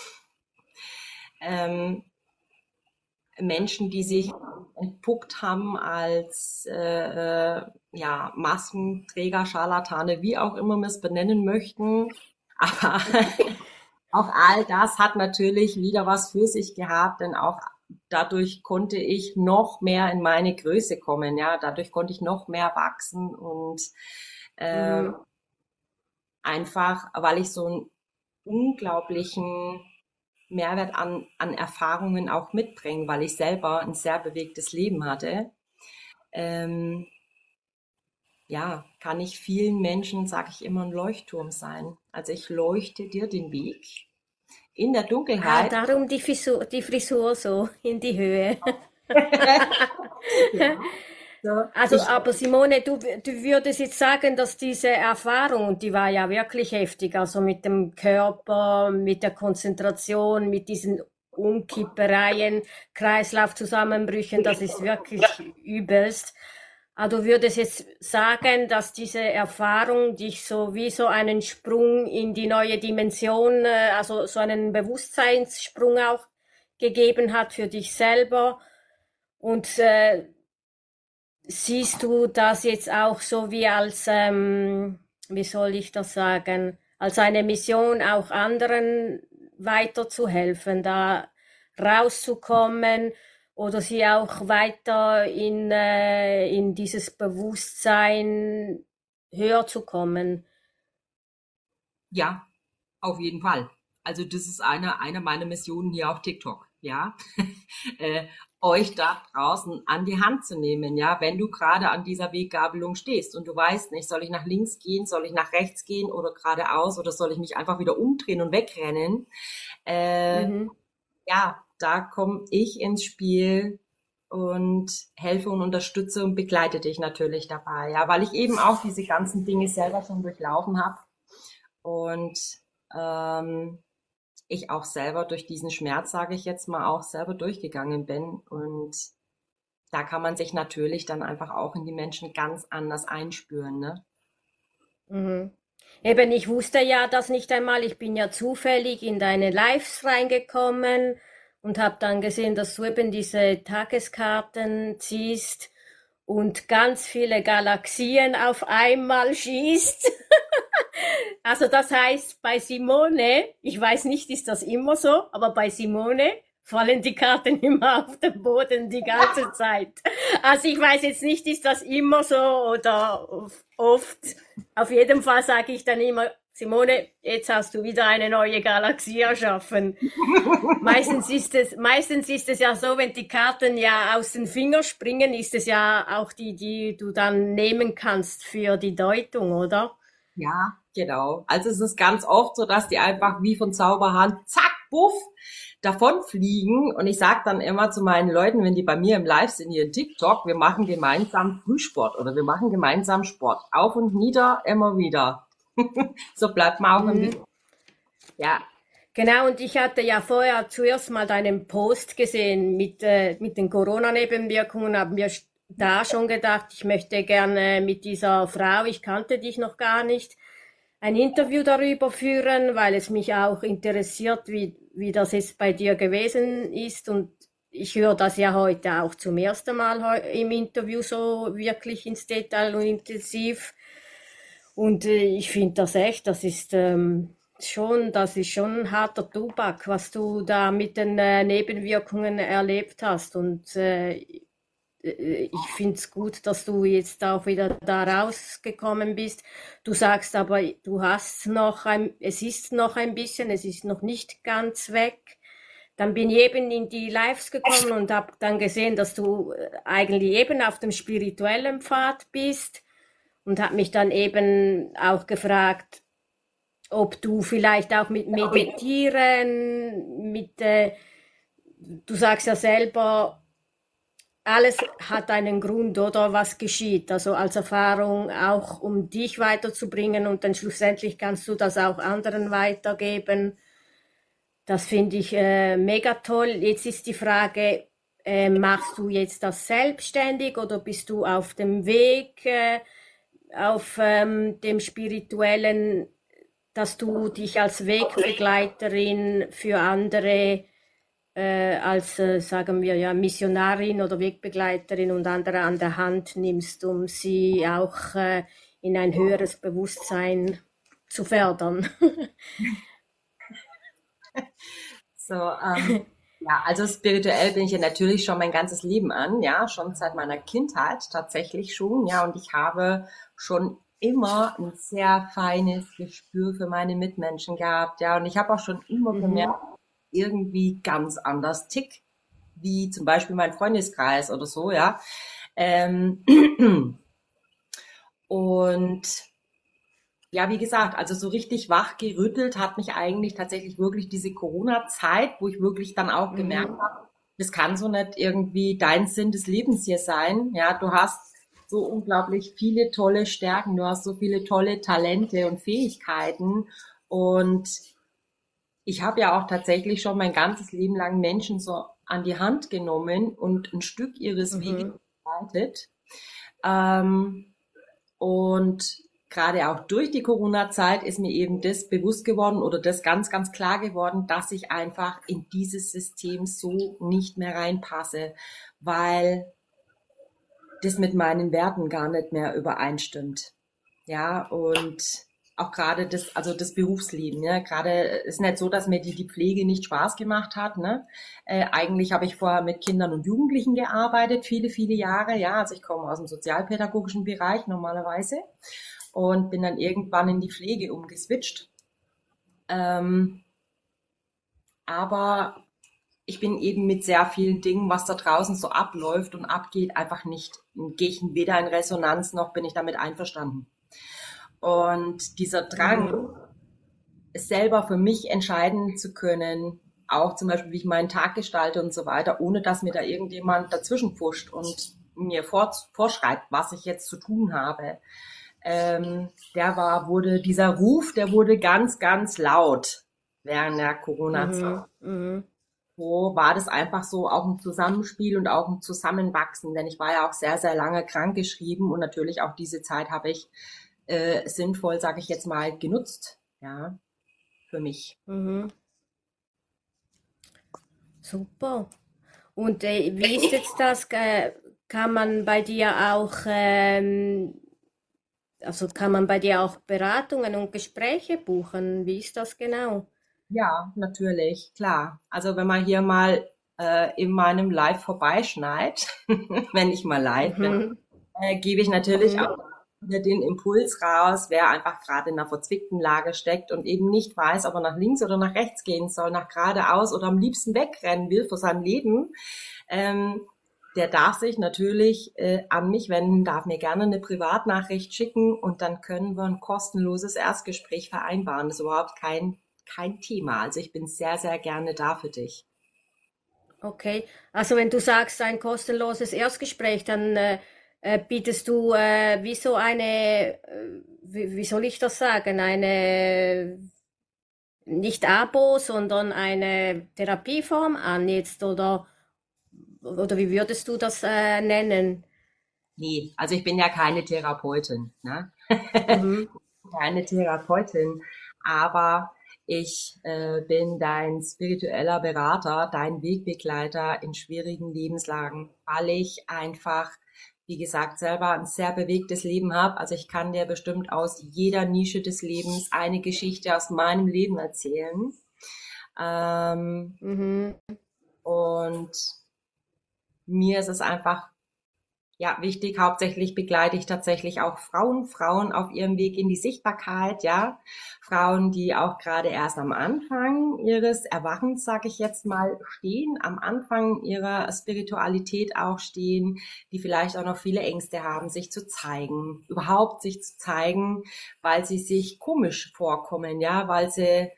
Ähm, Menschen, die sich entpuppt haben als ja, Maskenträger, Scharlatane, wie auch immer wir es benennen möchten. Aber auch all das hat natürlich wieder was für sich gehabt, denn auch dadurch konnte ich noch mehr in meine Größe kommen. Ja, dadurch konnte ich noch mehr wachsen und äh, Mhm. einfach, weil ich so einen unglaublichen Mehrwert an Erfahrungen auch mitbringen, weil ich selber ein sehr bewegtes Leben hatte, ähm, ja, kann ich vielen Menschen, sage ich immer, ein Leuchtturm sein. Also ich leuchte dir den Weg in der Ah, Dunkelheit. darum die Frisur so in die Höhe. Ja, so. Also, aber Simone, du würdest jetzt sagen, dass diese Erfahrung, die war ja wirklich heftig, also mit dem Körper, mit der Konzentration, mit diesen Umkippereien, Kreislaufzusammenbrüchen, das ist wirklich übelst. Aber du würdest jetzt sagen, dass diese Erfahrung dich so wie so einen Sprung in die neue Dimension, also so einen Bewusstseinssprung auch gegeben hat für dich selber. Und siehst du das jetzt auch so wie als, wie soll ich das sagen, als eine Mission, auch anderen weiterzuhelfen, da rauszukommen oder sie auch weiter in dieses Bewusstsein höher zu kommen? Ja, auf jeden Fall. Also das ist eine meiner Missionen hier auf TikTok, ja. äh, Euch da draußen an die Hand zu nehmen, ja, wenn du gerade an dieser Weggabelung stehst und du weißt nicht, soll ich nach links gehen, soll ich nach rechts gehen oder geradeaus oder soll ich mich einfach wieder umdrehen und wegrennen? Äh, Mhm. ja, da komme ich ins Spiel und helfe und unterstütze und begleite dich natürlich dabei, ja, weil ich eben auch diese ganzen Dinge selber schon durchlaufen habe und ähm, ich auch selber durch diesen Schmerz, sage ich jetzt mal, auch selber durchgegangen bin. Und da kann man sich natürlich dann einfach auch in die Menschen ganz anders einspüren, ne? Mhm. Eben, ich wusste ja das nicht einmal. Ich bin ja zufällig in deine Lives reingekommen und habe dann gesehen, dass du eben diese Tageskarten ziehst und ganz viele Galaxien auf einmal schießt. Also das heißt, bei Simone, ich weiß nicht, ist das immer so, aber bei Simone fallen die Karten immer auf den Boden die ganze Zeit. Also ich weiß jetzt nicht, ist das immer so oder oft. Auf jeden Fall sage ich dann immer, Simone, jetzt hast du wieder eine neue Galaxie erschaffen. Meistens ist es ja so, wenn die Karten ja aus den Fingern springen, ist es ja auch die, die du dann nehmen kannst für die Deutung, oder? Ja, genau. Also es ist ganz oft so, dass die einfach wie von Zauberhand, zack, buff, davon fliegen. Und ich sage dann immer zu meinen Leuten, wenn die bei mir im Live sind, hier in TikTok, wir machen gemeinsam Frühsport oder wir machen gemeinsam Sport. Auf und nieder, immer wieder. So bleibt man auch im Mhm. Leben. Ja, Genau, und ich hatte ja vorher zuerst mal deinen Post gesehen mit den Corona-Nebenwirkungen, haben wir da schon gedacht, ich möchte gerne mit dieser Frau, ich kannte dich noch gar nicht, ein Interview darüber führen, weil es mich auch interessiert, wie das jetzt bei dir gewesen ist. Und ich höre das ja heute auch zum ersten Mal im Interview so wirklich ins Detail und intensiv. Und ich finde das echt, das ist schon ein harter Tobak, was du da mit den Nebenwirkungen erlebt hast. Und ich finde es gut, dass du jetzt auch wieder da rausgekommen bist. Du sagst aber, es ist noch ein bisschen, es ist noch nicht ganz weg. Dann bin ich eben in die Lives gekommen und habe dann gesehen, dass du eigentlich eben auf dem spirituellen Pfad bist und habe mich dann eben auch gefragt, ob du vielleicht auch mit Meditieren, du sagst ja selber, alles hat einen Grund, oder was geschieht. Also als Erfahrung auch, um dich weiterzubringen und dann schlussendlich kannst du das auch anderen weitergeben. Das finde ich mega toll. Jetzt ist die Frage, machst du jetzt das selbstständig oder bist du auf dem Weg, auf dem spirituellen, dass du dich als Wegbegleiterin für andere als, sagen wir ja, Missionarin oder Wegbegleiterin und andere an der Hand nimmst, um sie auch in ein höheres Bewusstsein zu fördern. So, ja, also spirituell bin ich ja natürlich schon mein ganzes Leben an, ja, schon seit meiner Kindheit tatsächlich schon, ja, und ich habe schon immer ein sehr feines Gespür für meine Mitmenschen gehabt, ja, und ich habe auch schon immer Mhm. gemerkt, irgendwie ganz anders tick, wie zum Beispiel mein Freundeskreis oder so, ja. Ähm, und ja, wie gesagt, also so richtig wach gerüttelt hat mich eigentlich tatsächlich wirklich diese Corona-Zeit, wo ich wirklich dann auch gemerkt Mhm. habe, das kann so nicht irgendwie dein Sinn des Lebens hier sein. Ja, du hast so unglaublich viele tolle Stärken, du hast so viele tolle Talente und Fähigkeiten. Und ich habe ja auch tatsächlich schon mein ganzes Leben lang Menschen so an die Hand genommen und ein Stück ihres Weges Mhm. begleitet. Ähm, und gerade auch durch die Corona-Zeit ist mir eben das bewusst geworden oder das ganz, ganz klar geworden, dass ich einfach in dieses System so nicht mehr reinpasse, weil das mit meinen Werten gar nicht mehr übereinstimmt. Ja, und auch gerade das, also das Berufsleben, ja, gerade ist nicht so, dass mir die Pflege nicht Spaß gemacht hat, ne? Eigentlich habe ich vorher mit Kindern und Jugendlichen gearbeitet, viele, viele Jahre, ja, also ich komme aus dem sozialpädagogischen Bereich normalerweise und bin dann irgendwann in die Pflege umgeswitcht. Ähm, aber ich bin eben mit sehr vielen Dingen, was da draußen so abläuft und abgeht, einfach nicht, gehe ich weder in Resonanz noch bin ich damit einverstanden. Und dieser Mhm. Drang, es selber für mich entscheiden zu können, auch zum Beispiel, wie ich meinen Tag gestalte und so weiter, ohne dass mir da irgendjemand dazwischen pfuscht und mir vorschreibt, was ich jetzt zu tun habe. Dieser Ruf, der wurde ganz, ganz laut während der Corona-Zeit. Mhm. Mhm. So war das einfach so auch ein Zusammenspiel und auch ein Zusammenwachsen, denn ich war ja auch sehr, sehr lange krankgeschrieben und natürlich auch diese Zeit habe ich sinnvoll, sage ich jetzt mal, genutzt, ja, für mich. Mhm. Super. Und wie ist jetzt das? Kann man bei dir auch, also kann man bei dir auch Beratungen und Gespräche buchen? Wie ist das genau? Ja, natürlich, klar. Also wenn man hier mal in meinem Live vorbeischneit, wenn ich mal live bin, Mhm. gebe ich natürlich Mhm. auch wieder den Impuls raus, wer einfach gerade in einer verzwickten Lage steckt und eben nicht weiß, ob er nach links oder nach rechts gehen soll, nach geradeaus oder am liebsten wegrennen will vor seinem Leben. Ähm, Der darf sich natürlich an mich wenden, darf mir gerne eine Privatnachricht schicken und dann können wir ein kostenloses Erstgespräch vereinbaren. Das ist überhaupt kein Thema. Also ich bin sehr, sehr gerne da für dich. Okay. Also wenn du sagst, ein kostenloses Erstgespräch, dann bietest du wie so eine, wie soll ich das sagen, eine nicht Abo, sondern eine Therapieform an jetzt oder wie würdest du das nennen? Nee, also ich bin ja keine Therapeutin, ne? Mhm. Keine Therapeutin, aber ich bin dein spiritueller Berater, dein Wegbegleiter in schwierigen Lebenslagen, weil ich einfach, wie gesagt, selber ein sehr bewegtes Leben habe. Also ich kann dir bestimmt aus jeder Nische des Lebens eine Geschichte aus meinem Leben erzählen. Ähm, Mhm. und mir ist es einfach ja, wichtig, hauptsächlich begleite ich tatsächlich auch Frauen auf ihrem Weg in die Sichtbarkeit, ja. Frauen, die auch gerade erst am Anfang ihres Erwachens, sage ich jetzt mal, stehen, am Anfang ihrer Spiritualität auch stehen, die vielleicht auch noch viele Ängste haben, sich zu zeigen, überhaupt sich zu zeigen, weil sie sich komisch vorkommen, ja, weil sie,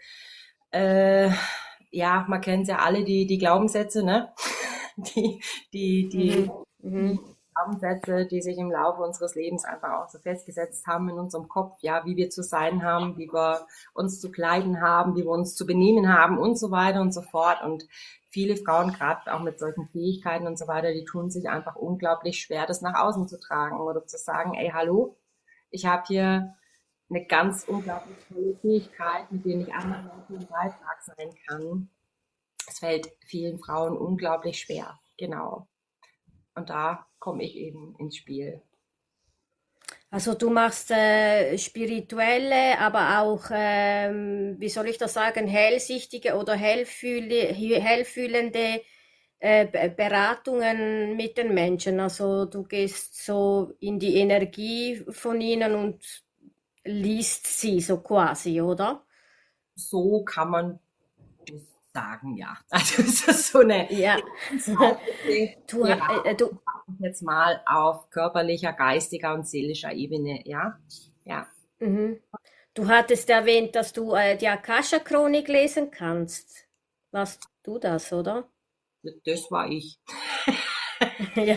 ja, man kennt ja alle die Glaubenssätze, ne? Die, die Mhm. Mhm. Glaubenssätze, die sich im Laufe unseres Lebens einfach auch so festgesetzt haben in unserem Kopf, ja, wie wir zu sein haben, wie wir uns zu kleiden haben, wie wir uns zu benehmen haben und so weiter und so fort. Und viele Frauen, gerade auch mit solchen Fähigkeiten und so weiter, die tun sich einfach unglaublich schwer, das nach außen zu tragen oder zu sagen, ey, hallo, ich habe hier eine ganz unglaublich tolle Fähigkeit, mit der ich anderen Menschen ein Beitrag sein kann. Es fällt vielen Frauen unglaublich schwer, genau. Und da komme ich eben ins Spiel. Also du machst spirituelle, aber auch, wie soll ich das sagen, hellsichtige oder hellfühlende Beratungen mit den Menschen. Also du gehst so in die Energie von ihnen und liest sie so quasi, oder? So kann man das sagen, ja. Also es ist so eine Ja. ganz einfache Du, Beratung jetzt mal auf körperlicher, geistiger und seelischer Ebene, ja. Ja, mhm. Du hattest erwähnt, dass du die Akasha-Chronik lesen kannst. Warst du das, oder? das war ich. Ja.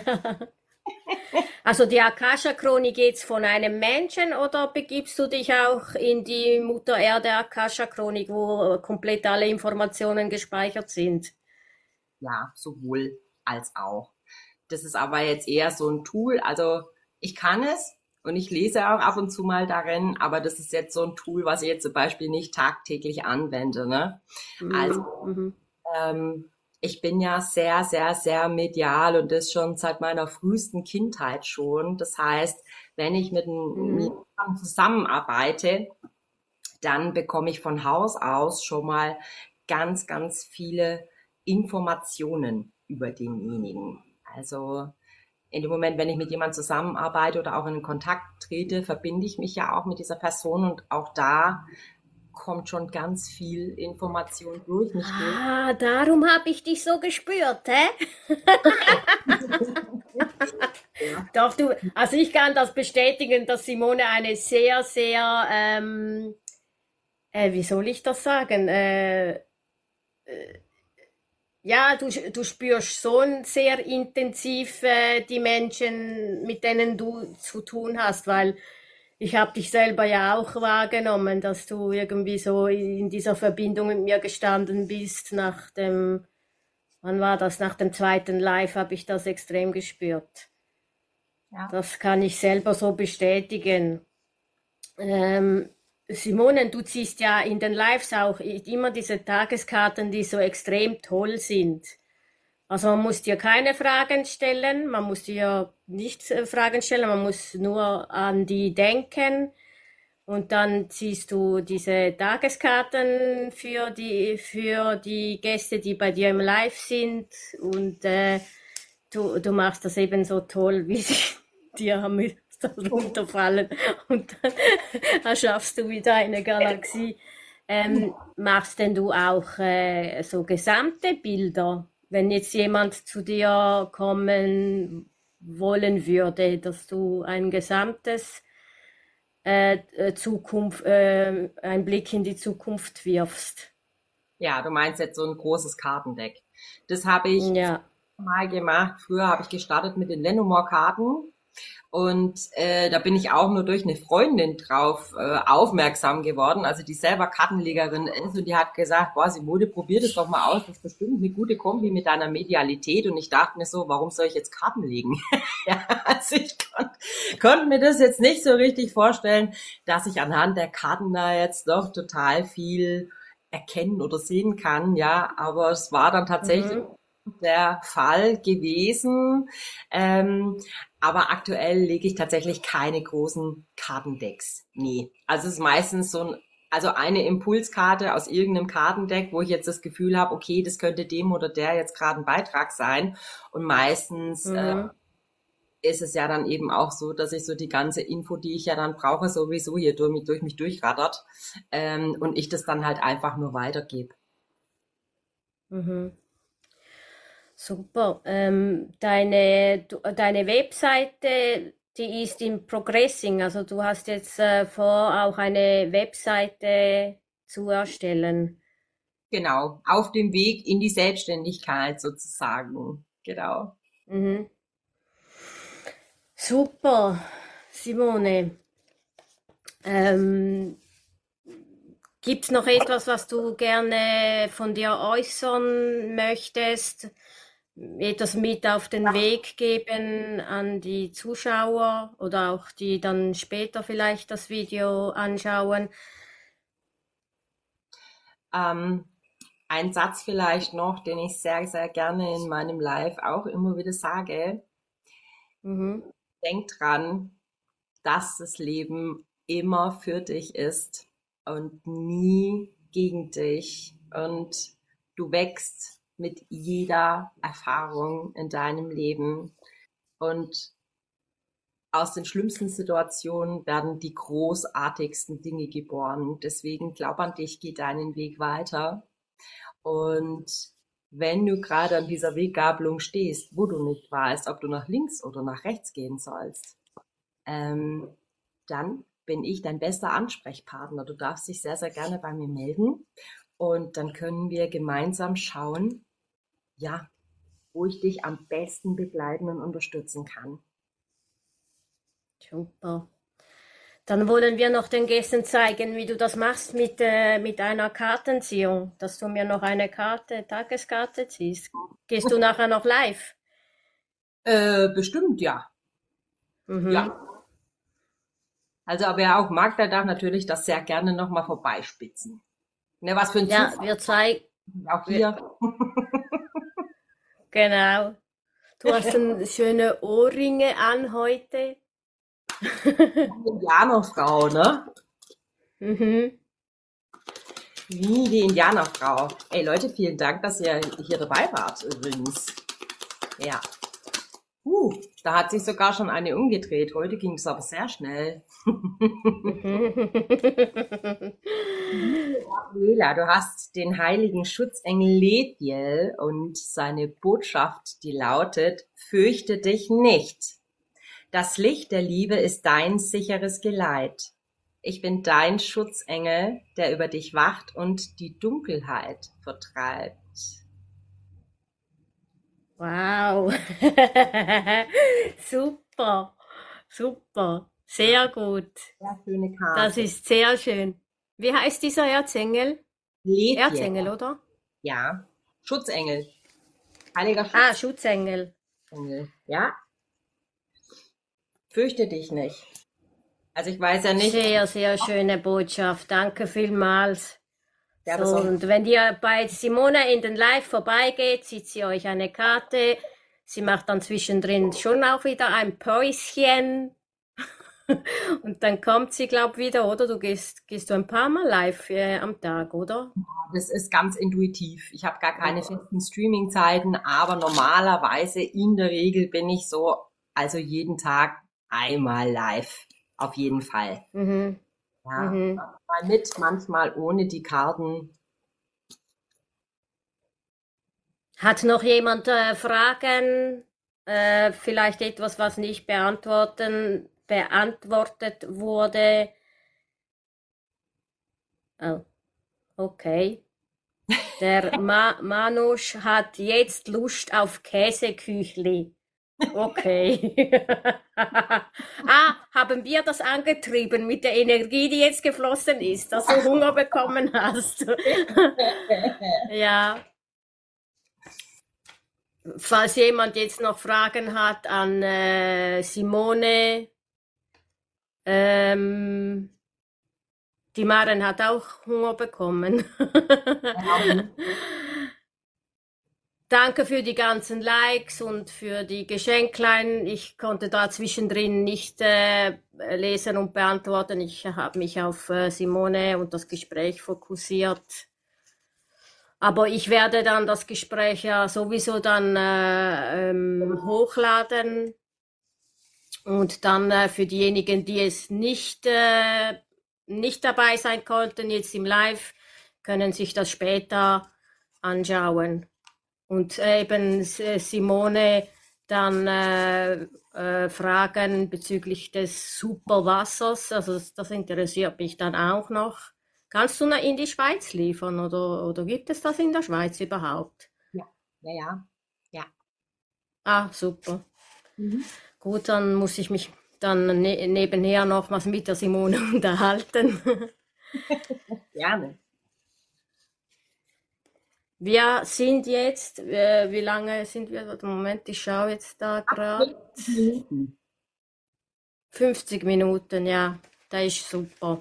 Also die Akasha-Chronik geht's von einem Menschen oder begibst du dich auch in die Mutter Erde Akasha-Chronik, wo komplett alle Informationen gespeichert sind? Ja, sowohl als auch. Das ist aber jetzt eher so ein Tool. Also ich kann es und ich lese auch ab und zu mal darin, aber das ist jetzt so ein Tool, was ich jetzt zum Beispiel nicht tagtäglich anwende. Ne? Also Mhm. Mhm. ich bin ja sehr, sehr, sehr medial und das schon seit meiner frühesten Kindheit schon. Das heißt, wenn ich mit Mhm. jemandem zusammenarbeite, dann bekomme ich von Haus aus schon mal ganz, ganz viele Informationen über denjenigen. Also in dem Moment, wenn ich mit jemandem zusammenarbeite oder auch in Kontakt trete, verbinde ich mich ja auch mit dieser Person und auch da kommt schon ganz viel Information durch mich durch. Ah, darum habe ich dich so gespürt, hä? Ja. Doch, du, also ich kann das bestätigen, dass Simone eine sehr, sehr, wie soll ich das sagen? Ja, du spürst schon sehr intensiv die Menschen, mit denen du zu tun hast, weil ich habe dich selber ja auch wahrgenommen, dass du irgendwie so in dieser Verbindung mit mir gestanden bist nach dem, wann war das? Nach dem zweiten Live habe ich das extrem gespürt. Ja. Das kann ich selber so bestätigen. Ähm, Simone, du ziehst ja in den Lives auch immer diese Tageskarten, die so extrem toll sind. Also man muss dir keine Fragen stellen, man muss dir nicht Fragen stellen, man muss nur an die denken und dann ziehst du diese Tageskarten für die Gäste, die bei dir im Live sind und du machst das eben so toll, wie sie dir am runterfallen und dann erschaffst du wieder eine Galaxie. Machst denn du auch so gesamte Bilder, wenn jetzt jemand zu dir kommen wollen würde, dass du ein gesamtes einen Blick in die Zukunft wirfst? Ja, du meinst jetzt so ein großes Kartendeck. Das habe ich Ja. mal gemacht. Früher habe ich gestartet mit den Lenormand-Karten. Und da bin ich auch nur durch eine Freundin drauf aufmerksam geworden, also die selber Kartenlegerin ist und die hat gesagt, boah Simone, probier das doch mal aus, das ist bestimmt eine gute Kombi mit deiner Medialität und ich dachte mir so, warum soll ich jetzt Karten legen? Ja, also ich konnte mir das jetzt nicht so richtig vorstellen, dass ich anhand der Karten da jetzt doch total viel erkennen oder sehen kann, ja, aber es war dann tatsächlich Mhm. der Fall gewesen. Aber aktuell lege ich tatsächlich keine großen Kartendecks. Nee. Also es ist meistens also eine Impulskarte aus irgendeinem Kartendeck, wo ich jetzt das Gefühl habe, okay, das könnte dem oder der jetzt gerade ein Beitrag sein. Und meistens Mhm. ist es ja dann eben auch so, dass ich so die ganze Info, die ich ja dann brauche, sowieso hier durch mich durchrattert, und ich das dann halt einfach nur weitergebe. Mhm. Super. Deine Webseite, die ist im Progressing. Also du hast jetzt vor, auch eine Webseite zu erstellen. Genau, auf dem Weg in die Selbstständigkeit sozusagen. Genau. Mhm. Super, Simone. Ähm, Gibt es noch etwas, was du gerne von dir äußern möchtest? Etwas mit auf den Weg geben an die Zuschauer oder auch die dann später vielleicht das Video anschauen? Ähm, ein Satz vielleicht noch, den ich sehr, sehr gerne in meinem Live auch immer wieder sage. Mhm. Denk dran, dass das Leben immer für dich ist und nie gegen dich. Und du wächst mit jeder Erfahrung in deinem Leben. Und aus den schlimmsten Situationen werden die großartigsten Dinge geboren. Deswegen glaub an dich, geh deinen Weg weiter. Und wenn du gerade an dieser Weggabelung stehst, wo du nicht weißt, ob du nach links oder nach rechts gehen sollst, ähm, dann bin ich dein bester Ansprechpartner. Du darfst dich sehr, sehr gerne bei mir melden und dann können wir gemeinsam schauen, ja, wo ich dich am besten begleiten und unterstützen kann. Super. Dann wollen wir noch den Gästen zeigen, wie du das machst mit einer Kartenziehung, dass du mir noch eine Tageskarte ziehst. Gehst du nachher noch live? Bestimmt, ja. Mhm. Ja. Also, aber wer auch mag, der darf natürlich das sehr gerne nochmal vorbeispitzen. Ne, was für ein Ja, Zufall. wir zeigen, Auch hier. genau. Du hast schöne Ohrringe an heute. Indianerfrau, ne? Mhm. Wie die Indianerfrau. Ey Leute, vielen Dank, dass ihr hier dabei wart übrigens. Ja. Da hat sich sogar schon eine umgedreht. Heute ging es aber sehr schnell. Gabriela, du hast den heiligen Schutzengel Lethiel und seine Botschaft, die lautet, fürchte dich nicht. Das Licht der Liebe ist dein sicheres Geleit. Ich bin dein Schutzengel, der über dich wacht und die Dunkelheit vertreibt. Wow. Super, super, sehr gut. Sehr schöne Das Karte. ist sehr schön. Wie heißt dieser Erzengel? Lethiel, Erzengel, oder? ja. Schutzengel. Heiliger Ah, Schutzengel. Schutzengel. Ja. Fürchte dich nicht. Also ich weiß ja nicht, Sehr, sehr schöne Botschaft. Danke vielmals. wer So, besonders. und wenn ihr bei Simone in den Live vorbeigeht, zieht sie euch eine Karte. Sie macht dann zwischendrin schon auch wieder ein Päuschen. Und dann kommt sie, glaub, wieder, oder? Gehst du ein paar Mal live am Tag, oder? Das ist ganz intuitiv. Ich habe gar keine festen Streaming-Zeiten, aber normalerweise in der Regel bin ich so, also jeden Tag einmal live. Auf jeden Fall. Mhm. Ja, Mhm. manchmal mit, manchmal ohne die Karten. Hat noch jemand Fragen? Vielleicht etwas, was nicht beantwortet wurde? Oh, okay. Der Manusch hat jetzt Lust auf Käseküchli. Okay. Ah, haben wir das angetrieben mit der Energie, die jetzt geflossen ist, dass du Hunger bekommen hast? Ja. Falls jemand jetzt noch Fragen hat an Simone, ähm, die Maren hat auch Hunger bekommen. Danke für die ganzen Likes und für die Geschenklein. Ich konnte da zwischendrin nicht lesen und beantworten. Ich habe mich auf Simone und das Gespräch fokussiert. Aber ich werde dann das Gespräch ja sowieso dann hochladen Und dann für diejenigen, die es nicht dabei sein konnten, jetzt im Live, können sich das später anschauen. Und eben Simone dann Fragen bezüglich des Superwassers, also das interessiert mich dann auch noch. Kannst du in die Schweiz liefern oder gibt es das in der Schweiz überhaupt? Ja, ja. Ah, super. Mhm. Gut, dann muss ich mich dann nebenher noch was mit der Simone unterhalten. Gerne. Wir sind jetzt, wie lange sind wir? Moment, ich schaue jetzt da gerade. 50 Minuten. 50 Minuten, ja, das ist super.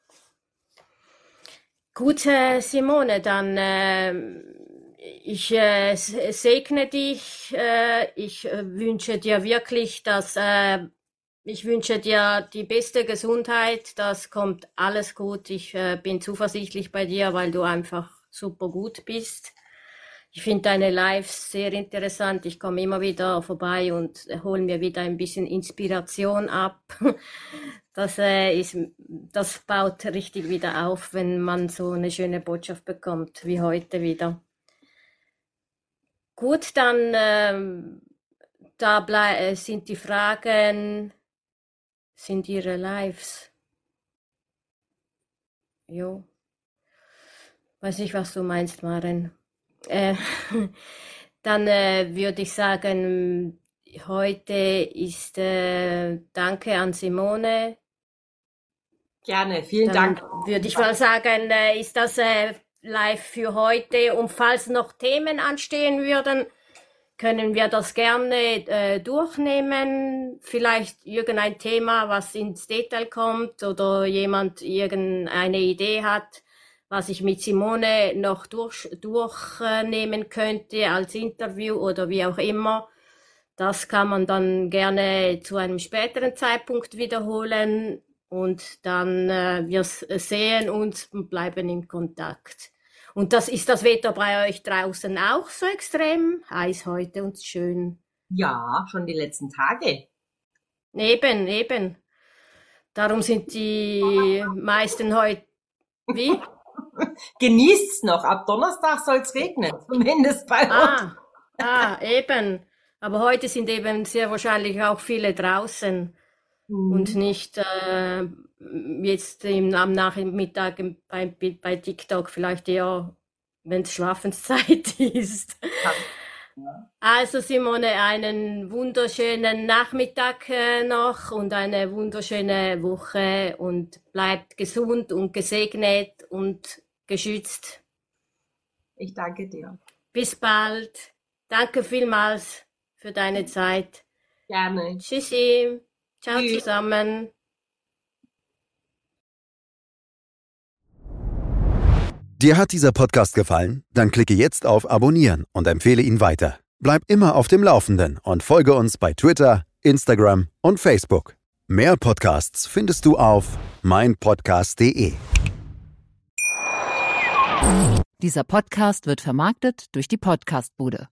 Gut, Simone, dann ich segne dich. Ich wünsche dir wirklich, ich wünsche dir die beste Gesundheit. Das kommt alles gut. Ich bin zuversichtlich bei dir, weil du einfach super gut bist. Ich finde deine Lives sehr interessant. Ich komme immer wieder vorbei und hole mir wieder ein bisschen Inspiration ab. Das baut richtig wieder auf, wenn man so eine schöne Botschaft bekommt, wie heute wieder. Gut, dann sind die Fragen, sind Ihre Lives. Jo. Weiß nicht, was du meinst, Maren. Dann würde ich sagen, heute ist Danke an Simone. Gerne, vielen Dann Dank. würde ich mal sagen, ist das live für heute. Und falls noch Themen anstehen würden, können wir das gerne durchnehmen. Vielleicht irgendein Thema, was ins Detail kommt oder jemand irgendeine Idee hat, was ich mit Simone noch durchnehmen könnte als Interview oder wie auch immer. Das kann man dann gerne zu einem späteren Zeitpunkt wiederholen und dann wir sehen uns und bleiben in Kontakt. Und ist das Wetter bei euch draußen auch so extrem heiß heute und schön? Ja, schon die letzten Tage. Eben. Darum sind die meisten heute, wie? Genießt's noch. Ab Donnerstag soll's regnen, zumindest bei uns. Eben. Aber heute sind eben sehr wahrscheinlich auch viele draußen und nicht jetzt am Nachmittag bei TikTok vielleicht eher, wenn es Schlafenszeit ist. Ja. Also Simone, einen wunderschönen Nachmittag noch und eine wunderschöne Woche und bleibt gesund und gesegnet und geschützt. Ich danke dir. Bis bald. Danke vielmals für deine Zeit. Gerne. Tschüssi. Ciao Tschüss. zusammen. Dir hat dieser Podcast gefallen? Dann klicke jetzt auf Abonnieren und empfehle ihn weiter. Bleib immer auf dem Laufenden und folge uns bei Twitter, Instagram und Facebook. Mehr Podcasts findest du auf meinpodcast.de. Dieser Podcast wird vermarktet durch die Podcast-Bude.